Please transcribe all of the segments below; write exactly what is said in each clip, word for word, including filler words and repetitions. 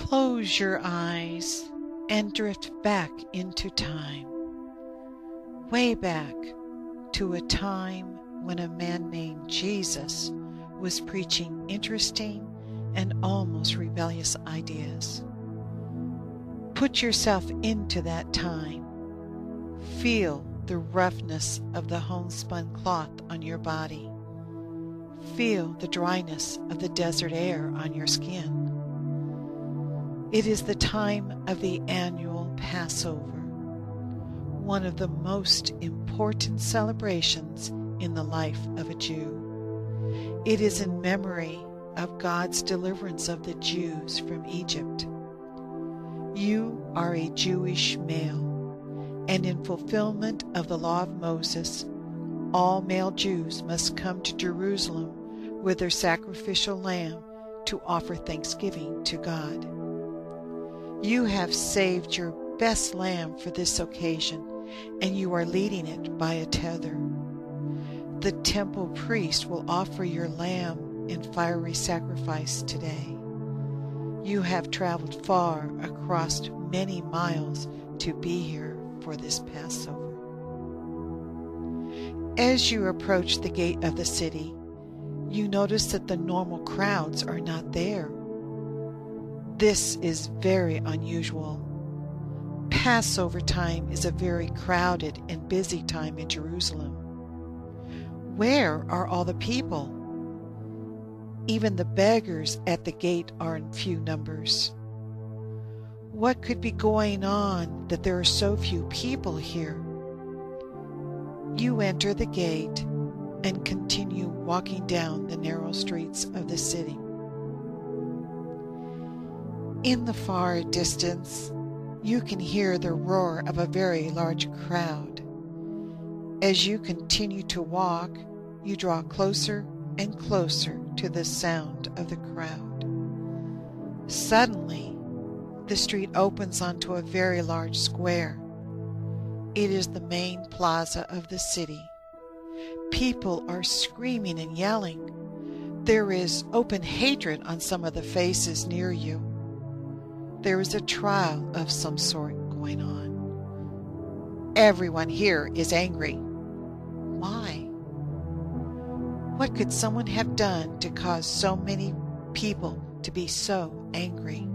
Close your eyes and drift back into time, way back to a time when a man named Jesus was preaching interesting and almost rebellious ideas. Put yourself into that time. Feel the roughness of the homespun cloth on your body. Feel the dryness of the desert air on your skin. It is the time of the annual Passover, one of the most important celebrations in the life of a Jew. It is in memory of God's deliverance of the Jews from Egypt. You are a Jewish male, and in fulfillment of the law of Moses, all male Jews must come to Jerusalem with their sacrificial lamb to offer thanksgiving to God. You have saved your best lamb for this occasion, and you are leading it by a tether. The temple priest will offer your lamb in fiery sacrifice today. You have traveled far across many miles to be here for this Passover. As you approach the gate of the city, you notice that the normal crowds are not there. This is very unusual. Passover time is a very crowded and busy time in Jerusalem. Where are all the people? Even the beggars at the gate are in few numbers. What could be going on that there are so few people here? You enter the gate and continue walking down the narrow streets of the city. In the far distance, you can hear the roar of a very large crowd. As you continue to walk, you draw closer and closer to the sound of the crowd. Suddenly, the street opens onto a very large square. It is the main plaza of the city. People are screaming and yelling. There is open hatred on some of the faces near you. There is a trial of some sort going on. Everyone here is angry. Why? What could someone have done to cause so many people to be so angry?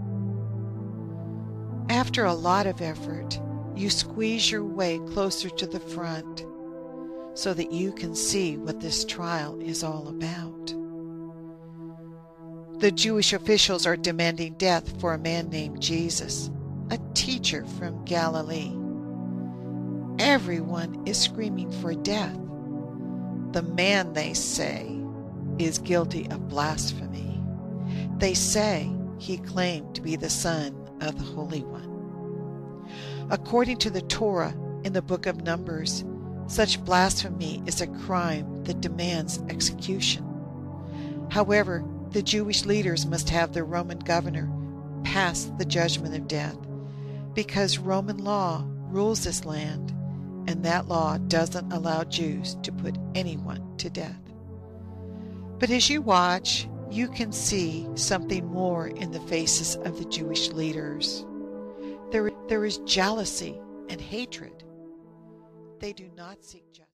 After a lot of effort, you squeeze your way closer to the front so that you can see what this trial is all about. The Jewish officials are demanding death for a man named Jesus, a teacher from Galilee. Everyone is screaming for death. The man, they say, is guilty of blasphemy. They say he claimed to be the Son of the Holy One. According to the Torah in the book of Numbers, such blasphemy is a crime that demands execution. However, the Jewish leaders must have the Roman governor pass the judgment of death, because Roman law rules this land, and that law doesn't allow Jews to put anyone to death. But as you watch, you can see something more in the faces of the Jewish leaders. There, there is jealousy and hatred. They do not seek justice.